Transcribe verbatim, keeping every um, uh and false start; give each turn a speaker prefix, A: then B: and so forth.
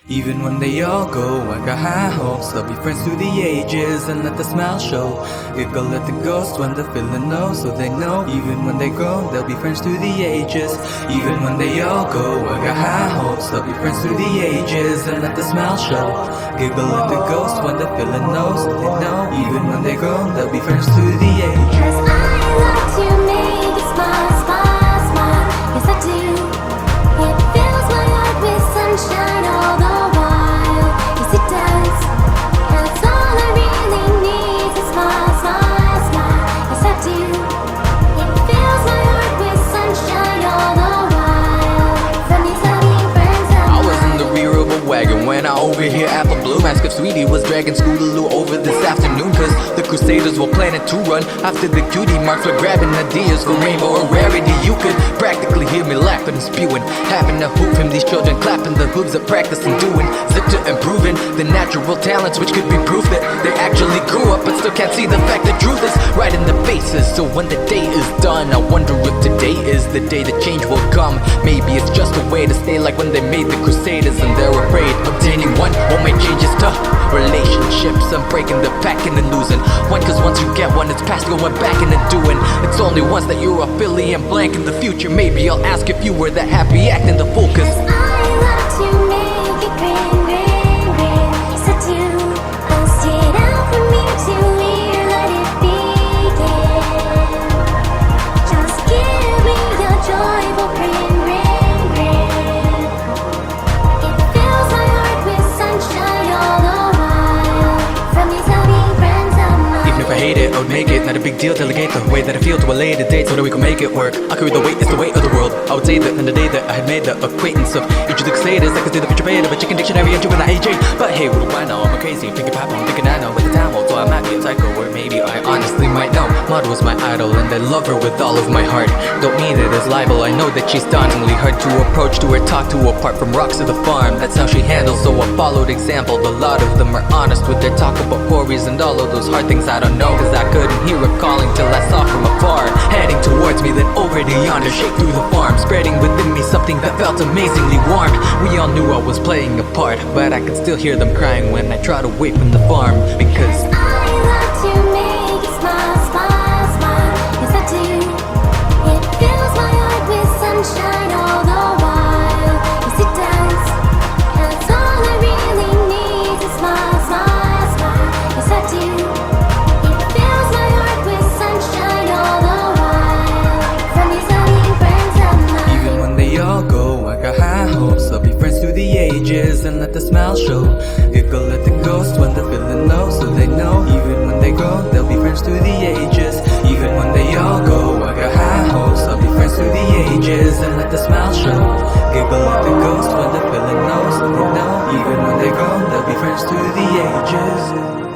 A: Even when they all go, I got high hopes they'll be friends through the ages and let the smile show. Giggle at the ghost when they're feeling low, so they know. Even when they go, they'll be friends through the ages. Even when they all go, I got high hopes they'll be friends through the ages and let the smile show. Giggle at the ghost when they're feeling low, so they know. Even when they go, they'll be friends through the ages.
B: 'Cause I love to make you smile, smile, smile. Yes I do. It fills my heart with sunshine all the while. Yes it does. That's all I really need. A smile, smile, smile. Yes I do. It fills my heart with sunshine all the while. From these loving friends of
C: I was in the rear of a wagon when I overhear Apple Bloom ask if Sweetie was dragging Scootaloo over this afternoon. Cause the Crusaders were planning to run after the cutie marks were grabbing ideas for Rainbow or Rarity. You could practically hear me laughing and spewing, having to hoop him, these children clapping the hooves of practice and doing zip to improving the natural talents which could be proof that they actually grew up but still can't see the fact that truth is right in the faces. So when the day is done, I wonder if today is the day that change will come. Maybe it's just a way to stay like when they made the Crusaders and they're afraid obtaining one won't make changes to relationships. I'm breaking the pack and then losing one, cause once you get one it's past going back and then doing. It's only once that you're a filly and blank in the future. Maybe I'll ask if you were that happy acting the fool. Cause
B: I love to make it grin, grin, grin. Yes I do. Post it out from ear to ear, let it begin. Just give me a joyful grin, grin, grin. It fills my heart with sunshine all the while. From these loving friends of mine.
A: Even if I hate it, I would make it. Not a big deal, delegate the way that I feel to a later date so that we can make it work. I carry the weight, it's the weight of the world. I would say that on the day that I had made the acquaintance of each of the Crusaders, I could see the future fate of a chicken dictionary and juvenile A J. But hey, what do I know? I'm a crazy thinking papa, I'm thinking I know. But the time will, so I might be a psycho, or maybe I honestly might know. Maud was my idol and I love her with all of my heart. Don't mean it as libel, I know that she's dauntingly hard to approach, to her talk to apart from rocks to the farm. That's how she handles, so I followed example. A lot of them are honest with their talk about quarries and all of those hard things I don't know. Cause I couldn't hear her calling till I saw from afar, heading towards me, then over to yonder, shake through the farm, spreading within me something that felt amazingly warm. We all knew I was playing a part, but I could still hear them crying when I tried away from the farm. Because
B: I love to make you smile, smile, smile. Yes I do. It fills my heart with sunshine all the while. Yes it does. That's all I really need. A smile, smile, smile. Yes I do. It fills my heart with sunshine all the while. From these loving friends of mine.
A: even when they all go, I got high hopes they'll be friends through the ages and let the smile show. Giggle at the ghost when they're feeling low, so they know. Even when they go, they'll be friends through the ages. Even when they all go, I got high hopes they'll be friends through the ages and let the smile show. Giggle at the ghost when they're feeling low, so they know. Even when they go, they'll be friends through the ages.